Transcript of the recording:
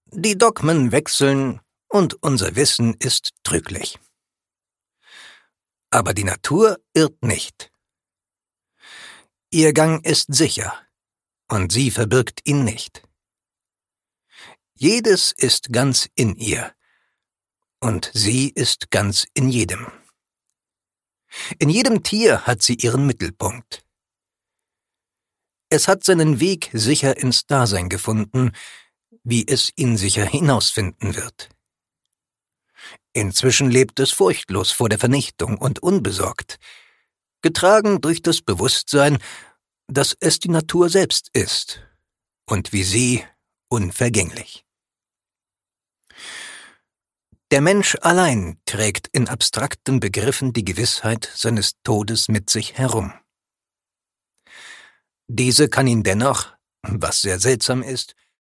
Die Dogmen wechseln und unser Wissen ist trüglich. Aber die Natur irrt nicht. Ihr Gang ist sicher, und sie verbirgt ihn nicht. Jedes ist ganz in ihr, und sie ist ganz in jedem. In jedem Tier hat sie ihren Mittelpunkt. Es hat seinen Weg sicher ins Dasein gefunden, wie es ihn sicher hinausfinden wird. Inzwischen lebt es furchtlos vor der Vernichtung und unbesorgt, getragen durch das Bewusstsein, dass es die Natur selbst ist und wie sie unvergänglich. Der Mensch allein trägt in abstrakten Begriffen die Gewissheit seines Todes mit sich herum. Diese kann ihn dennoch, was sehr seltsam ist,